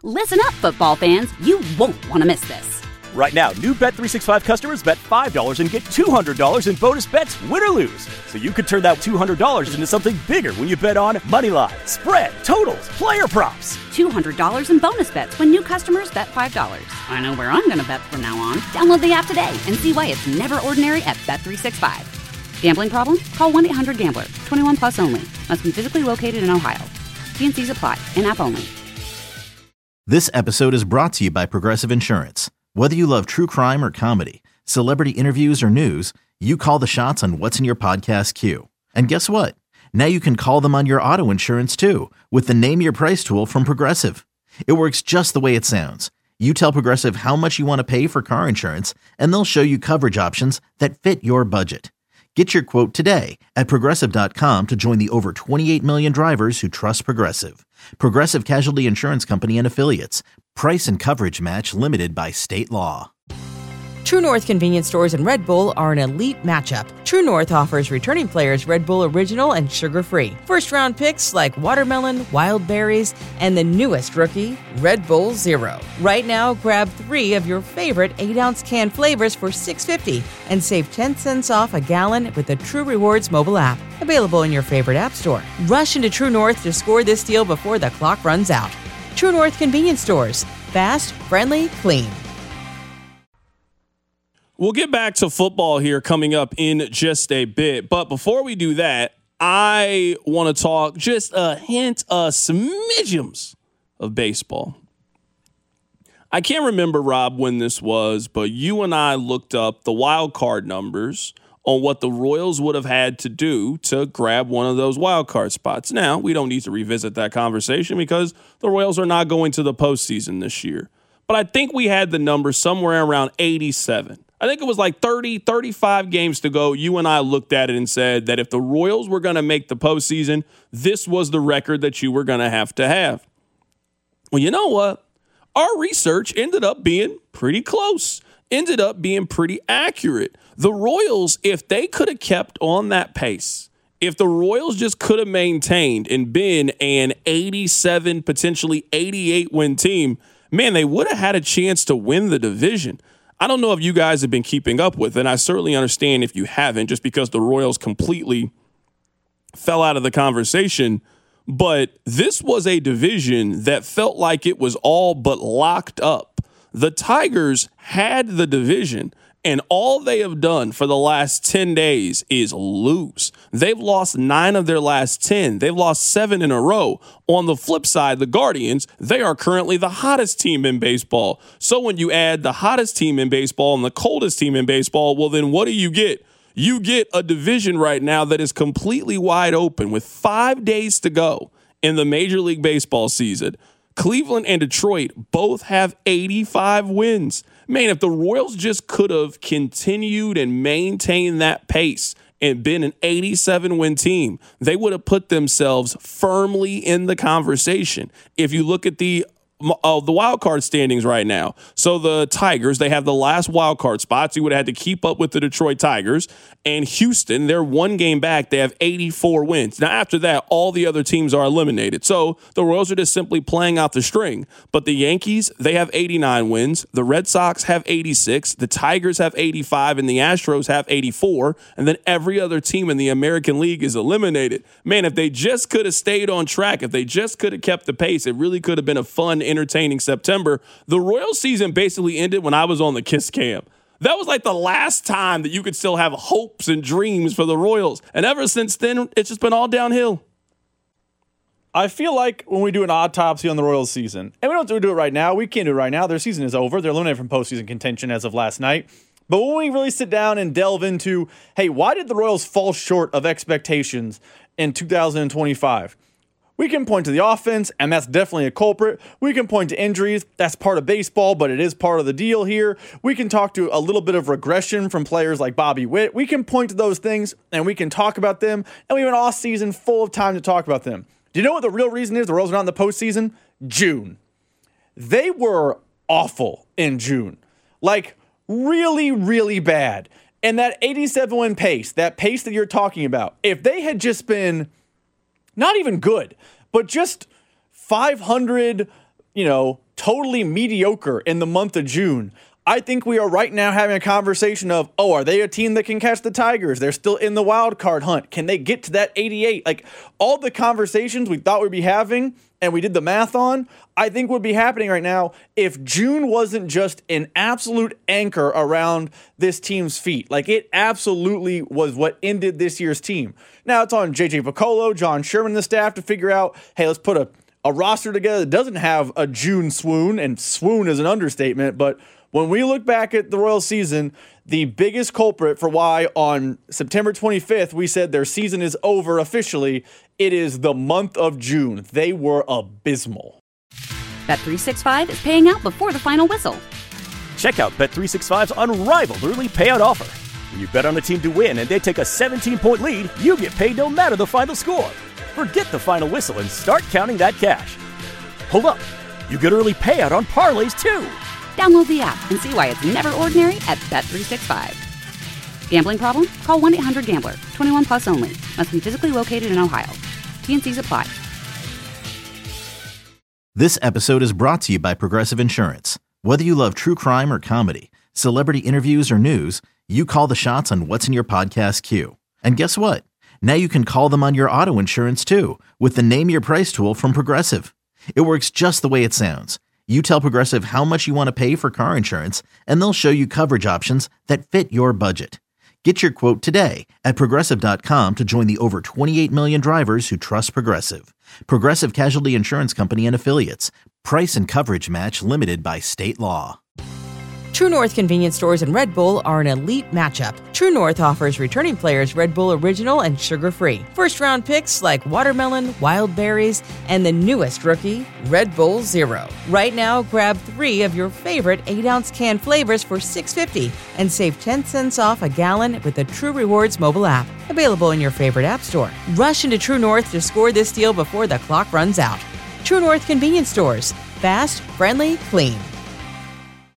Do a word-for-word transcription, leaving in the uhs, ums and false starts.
Listen up, football fans. You won't want to miss this. Right now, new Bet three sixty-five customers bet five dollars and get two hundred dollars in bonus bets, win or lose. So you could turn that two hundred dollars into something bigger when you bet on money line, spread, totals, player props. two hundred dollars in bonus bets when new customers bet five dollars. I know where I'm going to bet from now on. Download the app today and see why it's never ordinary at Bet three sixty-five. Gambling problem? Call one eight hundred gambler. twenty-one plus only. Must be physically located in Ohio. T and C's apply. In-app only. This episode is brought to you by Progressive Insurance. Whether you love true crime or comedy, celebrity interviews or news, you call the shots on what's in your podcast queue. And guess what? Now you can call them on your auto insurance too with the Name Your Price tool from Progressive. It works just the way it sounds. You tell Progressive how much you want to pay for car insurance, and they'll show you coverage options that fit your budget. Get your quote today at Progressive dot com to join the over twenty-eight million drivers who trust Progressive. Progressive Casualty Insurance Company and Affiliates. Price and coverage match limited by state law. True North convenience stores and Red Bull are an elite matchup. True North offers returning players Red Bull Original and sugar-free. First-round picks like watermelon, wild berries, and the newest rookie, Red Bull Zero. Right now, grab three of your favorite eight-ounce can flavors for six dollars and fifty cents and save ten cents off a gallon with the True Rewards mobile app. Available in your favorite app store. Rush into True North to score this deal before the clock runs out. True North convenience stores. Fast, friendly, clean. We'll get back to football here coming up in just a bit. But before we do that, I want to talk just a hint, a smidgems of baseball. I can't remember, Rob, when this was, but you and I looked up the wild card numbers on what the Royals would have had to do to grab one of those wild card spots. Now, we don't need to revisit that conversation because the Royals are not going to the postseason this year. But I think we had the number somewhere around eighty-seven. I think it was like thirty, thirty-five games to go. You and I looked at it and said that if the Royals were going to make the postseason, this was the record that you were going to have to have. Well, you know what? Our research ended up being pretty close, ended up being pretty accurate. The Royals, if they could have kept on that pace, if the Royals just could have maintained and been an eighty-seven, potentially eighty-eight win team, man, they would have had a chance to win the division. I don't know if you guys have been keeping up with it, and I certainly understand if you haven't, just because the Royals completely fell out of the conversation. But this was a division that felt like it was all but locked up. The Tigers had the division, and all they have done for the last ten days is lose. They've lost nine of their last ten. They've lost seven in a row. On the flip side, the Guardians, they are currently the hottest team in baseball. So when you add the hottest team in baseball and the coldest team in baseball, well, then what do you get? You get a division right now that is completely wide open with five days to go in the Major League Baseball season. Cleveland and Detroit both have eighty-five wins. Man, if the Royals just could have continued and maintained that pace and been an eighty-seven win team, they would have put themselves firmly in the conversation. If you look at the uh, the wild card standings right now, so the Tigers, they have the last wild card spots. You would have had to keep up with the Detroit Tigers. And Houston, they're one game back. They have eighty-four wins. Now, after that, all the other teams are eliminated. So the Royals are just simply playing out the string. But the Yankees, they have eighty-nine wins. The Red Sox have eighty-six. The Tigers have eighty-five. And the Astros have eighty-four. And then every other team in the American League is eliminated. Man, if they just could have stayed on track, if they just could have kept the pace, it really could have been a fun, entertaining September. The Royals season basically ended when I was on the Kiss Cam. That was like the last time that you could still have hopes and dreams for the Royals. And ever since then, it's just been all downhill. I feel like when we do an autopsy on the Royals season, and we don't do it right now, we can't do it right now. Their season is over. They're eliminated from postseason contention as of last night. But when we really sit down and delve into, hey, why did the Royals fall short of expectations in two thousand twenty-five? We can point to the offense, and that's definitely a culprit. We can point to injuries. That's part of baseball, but it is part of the deal here. We can talk to a little bit of regression from players like Bobby Witt. We can point to those things, and we can talk about them, and we have an off season full of time to talk about them. Do you know what the real reason is the Royals are not in the postseason? June. They were awful in June. Like, really, really bad. And that eighty-seven win pace, that pace that you're talking about, if they had just been not even good, but just five hundred, you know, totally mediocre in the month of June, I think we are right now having a conversation of, oh, are they a team that can catch the Tigers? They're still in the wild card hunt. Can they get to that eighty-eight? Like, all the conversations we thought we'd be having and we did the math on, I think would be happening right now if June wasn't just an absolute anchor around this team's feet. Like, it absolutely was what ended this year's team. Now it's on J J Picollo, John Sherman, and the staff to figure out, hey, let's put a, a roster together that doesn't have a June swoon, and swoon is an understatement, but when we look back at the Royals season, the biggest culprit for why on September twenty-fifth we said their season is over officially, it is the month of June. They were abysmal. Bet three sixty-five is paying out before the final whistle. Check out Bet three sixty-five's unrivaled early payout offer. When you bet on a team to win and they take a seventeen-point lead, you get paid no matter the final score. Forget the final whistle and start counting that cash. Hold up, you get early payout on parlays too. Download the app and see why it's never ordinary at Bet three sixty-five. Gambling problem? Call one eight hundred gambler. twenty-one plus only. Must be physically located in Ohio. T N Cs apply. This episode is brought to you by Progressive Insurance. Whether you love true crime or comedy, celebrity interviews or news, you call the shots on what's in your podcast queue. And guess what? Now you can call them on your auto insurance too with the Name Your Price tool from Progressive. It works just the way it sounds. You tell Progressive how much you want to pay for car insurance, and they'll show you coverage options that fit your budget. Get your quote today at Progressive dot com to join the over twenty-eight million drivers who trust Progressive. Progressive Casualty Insurance Company and Affiliates. Price and coverage match limited by state law. True North convenience stores and Red Bull are an elite matchup. True North offers returning players Red Bull Original and sugar-free. First-round picks like watermelon, wild berries, and the newest rookie, Red Bull Zero. Right now, grab three of your favorite eight-ounce can flavors for six dollars and fifty cents and save ten cents off a gallon with the True Rewards mobile app. Available in your favorite app store. Rush into True North to score this deal before the clock runs out. True North convenience stores. Fast, friendly, clean.